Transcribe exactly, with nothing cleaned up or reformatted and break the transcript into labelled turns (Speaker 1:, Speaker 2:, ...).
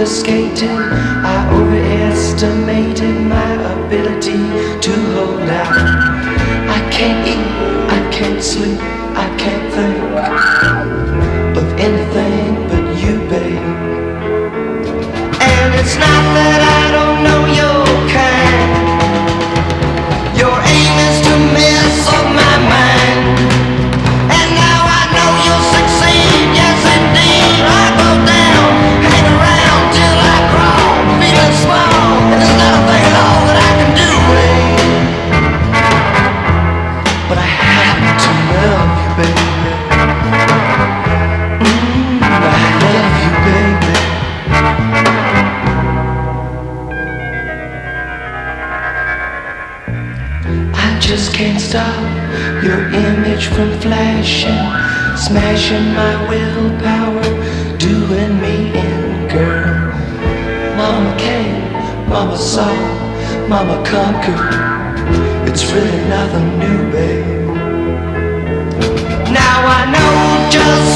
Speaker 1: obfuscated. I overestimated my ability to hold out. I can't eat, I can't sleep, I can't think of anything but you, babe. And it's not that I don't know your kind. Your aim is to mess up my mind. And now I know you'll succeed, yes indeed. I go down, hang around till I crawl, feeling small. And there's nothing at all that I can do, babe. But I have to love you, baby. Mm, I love you, baby. I just can't stop your image from flashing, smashing my willpower, doing me in, girl. Mama came, mama saw, mama conquered. It's really nothing new, babe. Now I know just